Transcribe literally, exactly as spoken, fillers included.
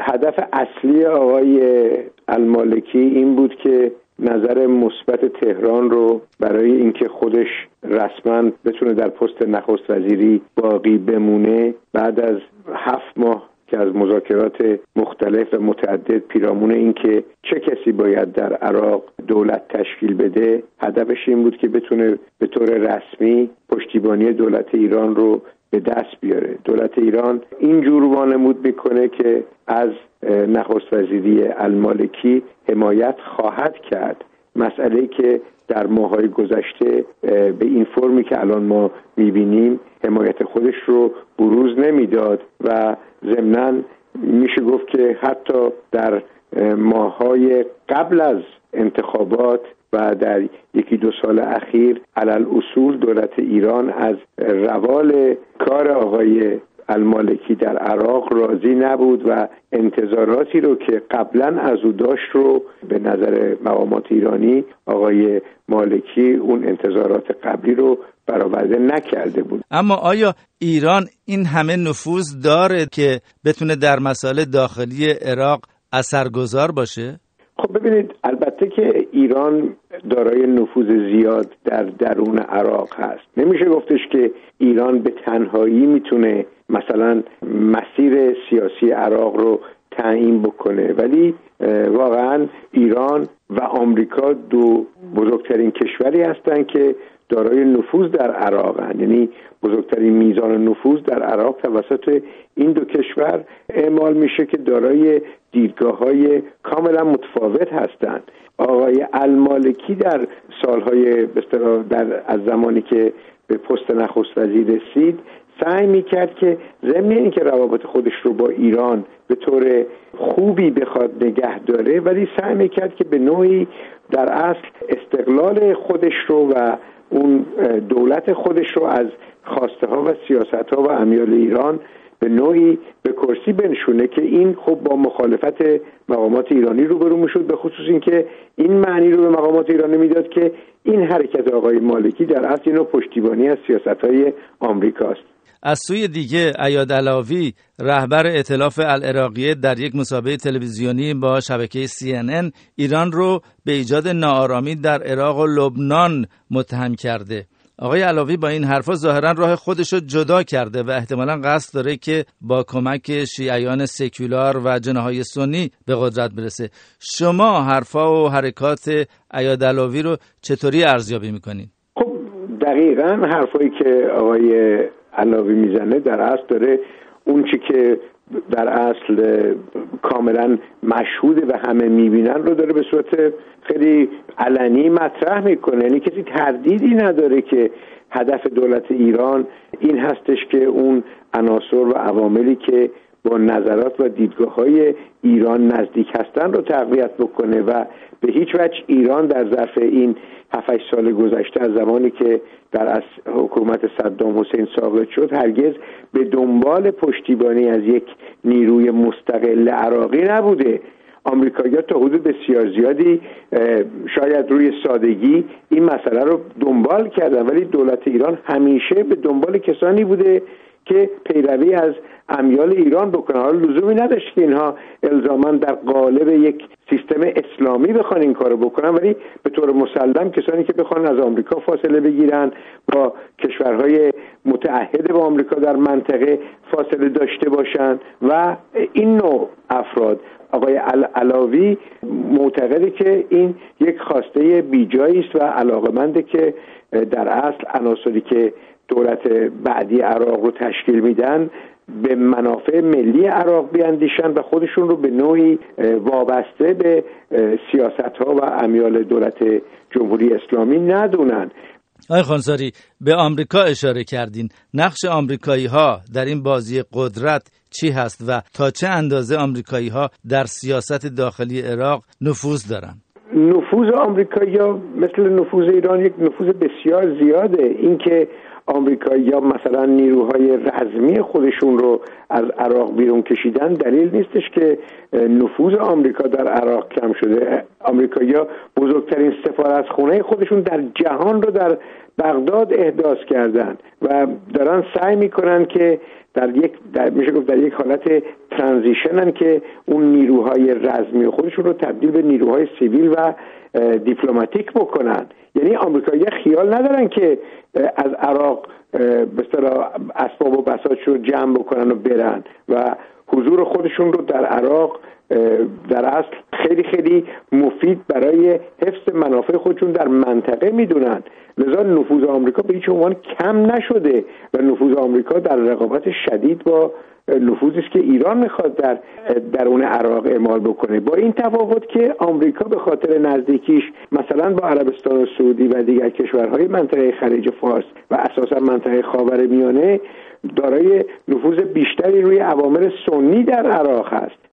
هدف اصلی آقای المالکی این بود که نظر مثبت تهران رو برای اینکه خودش رسما بتونه در پست نخست وزیری باقی بمونه بعد از هفت ماه که از مذاکرات مختلف و متعدد پیرامون این که چه کسی باید در عراق دولت تشکیل بده، هدفش این بود که بتونه به طور رسمی پشتیبانی دولت ایران رو به دست بیاره. دولت ایران اینجور وانمود میکنه که از نخست وزیری المالکی حمایت خواهد کرد، مسئله‌ای که در ماه‌های گذشته به این فرمی که الان ما می‌بینیم حمایت خودش رو بروز نمیداد و ضمناً میشه گفت که حتی در ماه‌های قبل از انتخابات و در یکی دو سال اخیر علل اصول دولت ایران از روال کار آقای المالکی در عراق راضی نبود و انتظاراتی رو که قبلا از او داشت رو به نظر مقامات ایرانی آقای مالکی اون انتظارات قبلی رو برآورده نکرده بود. اما آیا ایران این همه نفوذ داره که بتونه در مسائل داخلی عراق اثرگذار باشه؟ خب ببینید، البته که ایران دارای نفوذ زیاد در درون عراق هست. نمیشه گفتش که ایران به تنهایی میتونه مثلا مسیر سیاسی عراق رو تعیین بکنه، ولی واقعا ایران و آمریکا دو بزرگترین کشوری هستند که دارای نفوذ در عراق هستند. یعنی بزرگترین میزان نفوذ در عراق توسط این دو کشور اعمال میشه که دارای دیدگاه‌های کاملا متفاوت هستند. آقای المالکی در سالهای بسیار در از زمانی که به پست نخست وزیر رسید سعی میکرد که ضمن اینکه روابط خودش رو با ایران به طور خوبی بخواد نگه داره، ولی سعی میکرد که به نوعی در اصل استقلال خودش رو و اون دولت خودش رو از خواسته ها و سیاست ها و امیال ایران به نوعی به کرسی بنشونه که این خب با مخالفت مقامات ایرانی روبرو میشد، به خصوص این که این معنی رو به مقامات ایرانی میداد که این حرکت آقای مالکی در اصل اینو پشتیبانی از سیاست‌های آمریکاست. از سوی دیگه عیاد علاوی رهبر ائتلاف العراقیه در یک مسابقه تلویزیونی با شبکه سی ان ان ایران رو به ایجاد ناآرامی در عراق و لبنان متهم کرده. آقای علاوی با این حرفا ظاهرا راه خودش رو جدا کرده و احتمالاً قصد داره که با کمک شیعیان سکولار و جناح‌های سنی به قدرت برسه. شما حرفا و حرکات عیاد علاوی رو چطوری ارزیابی میکنین؟ خب دقیقاً حرفایی که آقای علاوی میزنه در اصل داره اون چی که در اصل کاملا مشهوده و همه میبینن رو داره به صورت خیلی علنی مطرح میکنه. یعنی کسی تردیدی نداره که هدف دولت ایران این هستش که اون عناصر و عواملی که با نظرات و دیدگاه‌های ایران نزدیک هستن رو تقویت بکنه و به هیچ وجه ایران در ظرف این هفت هشت سال گذشته از زمانی که در از حکومت صدام حسین ساقط شد هرگز به دنبال پشتیبانی از یک نیروی مستقل عراقی نبوده. آمریکایی‌ها تا حدود بسیار زیادی شاید روی سادگی این مسئله رو دنبال کردن، ولی دولت ایران همیشه به دنبال کسانی بوده که پیروی از امیال ایران بکنه. حالا لزومی نداشت که اینها الزاماً در قالب یک سیستم اسلامی بخوان این کارو بکنن، ولی به طور مسلم کسانی که بخوان از آمریکا فاصله بگیرن، با کشورهای متعهد با آمریکا در منطقه فاصله داشته باشن و این نوع افراد. آقای علاوی معتقده که این یک خواسته بیجایی است و علاقمنده که در اصل عناصری که دولت بعدی عراق رو تشکیل میدن به منافع ملی عراق بیاندیشن و خودشون رو به نوعی وابسته به سیاست‌ها و امیال دولت جمهوری اسلامی ندونن. آقای خانساری، به آمریکا اشاره کردین. نقش آمریکایی‌ها در این بازی قدرت چی هست و تا چه اندازه آمریکایی‌ها در سیاست داخلی عراق نفوذ دارن؟ نفوذ آمریکایی‌ها مثل نفوذ ایران یک نفوذ بسیار زیاده. اینکه آمریکایی‌ها مثلا نیروهای رزمی خودشون رو از عراق بیرون کشیدن دلیل نیستش که نفوذ آمریکا در عراق کم شده. آمریکایی‌ها بزرگترین سفارتخونه خودشون در جهان رو در بغداد احداث کردن و دارن سعی میکنن که در یک در میشه گفت در یک حالت ترانزیشنن که اون نیروهای رزمی خودشون رو تبدیل به نیروهای سیویل و دیپلماتیک بکنن. یعنی آمریکایی‌ها خیال ندارن که از عراق به اصطلاح اسباب و بساطشون رو جمع بکنن و برن و حضور خودشون رو در عراق در اصل خیلی خیلی مفید برای حفظ منافع خودشون در منطقه میدونن. لذا نفوذ آمریکا به هیچ عنوان کم نشده و نفوذ آمریکا در رقابت شدید با نفوذی است که ایران میخواد در درون عراق اعمال بکنه، با این تفاوت که آمریکا به خاطر نزدیکیش مثلا با عربستان و سعودی و دیگر کشورهای منطقه خلیج فارس و اساسا منطقه خاورمیانه دارای نفوذ بیشتری روی عوامل سنی در عراق است.